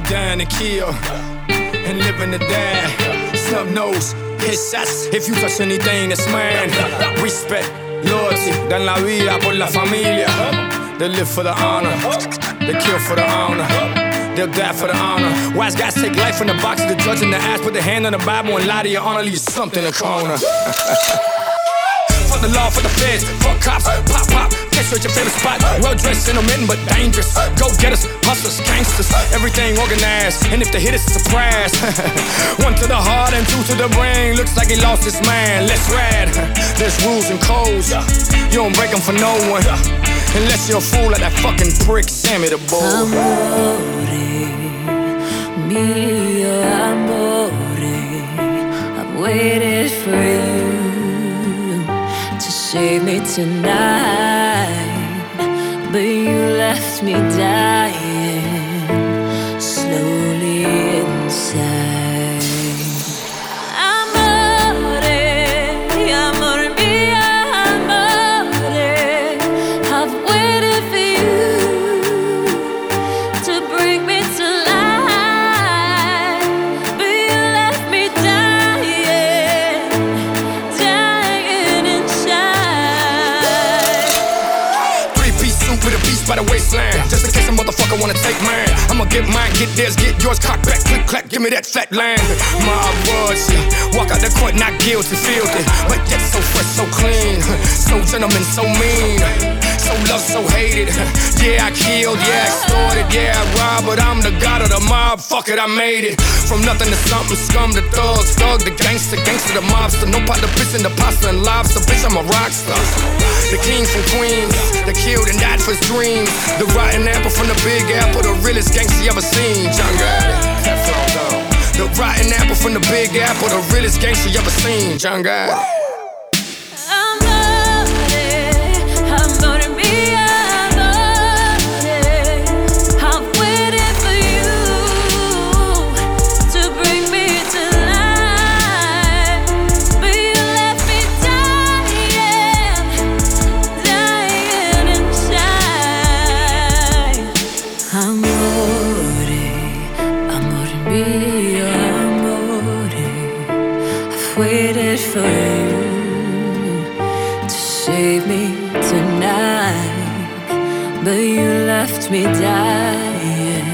dying to kill and living to die. Snub nose, hit shots if you touch anything that's mine. Respect, loyalty, dan la vida por la familia. They live for the honor, they kill for the honor. They'll die for the honor. Wise guys take life from the box of the judge in the ass, put their hand on the Bible and lie to your honor, leave something in the corner. Fuck the law, fuck the feds, fuck cops, pop, pop, catch you at your favorite spot. Well-dressed gentlemen, but dangerous. Go-getters, hustlers, gangsters, everything organized. And if they hit, it's a surprise. One to the heart and two to the brain. Looks like he lost his man. Let's ride. There's rules and codes. You don't break them for no one. Unless you're a fool like that fucking prick Sammy the Bull. Mio amore, I've waited for you to save me tonight, but you left me dying slowly inside. Amore mio amore, I've waited for you to bring me to life, but you left me dying inside. Three-piece suit with a beast by the waistline, just in case a motherfucker wanna take mine. I'ma get mine, get theirs, get yours, cock back, click, clack, give me that flat line. My words, walk out the court not guilty, filthy, but yet so fresh, so clean, so gentleman, so mean, so loved, so hated. Yeah, I killed, yeah, I extorted, yeah, I robbed, but I'm the god of the mob. Fuck it, I made it. From nothing to something, scum to thugs, thug to gangster, gangster to mobster. No pot to piss in the pasta and lobster, bitch, I'm a rock star. The king from Queens, that killed and died for his dreams. The rotten apple from the Big Apple, the realest gangster you ever seen. John Gotti, Teflon Don. The rotten apple from the Big Apple, the realest gangster you ever seen. John Gotti. Amore mio amore, I've waited for you to bring me to life, but you left me dying inside. Amore mio amore, I've waited for you to save me tonight, but you left me dying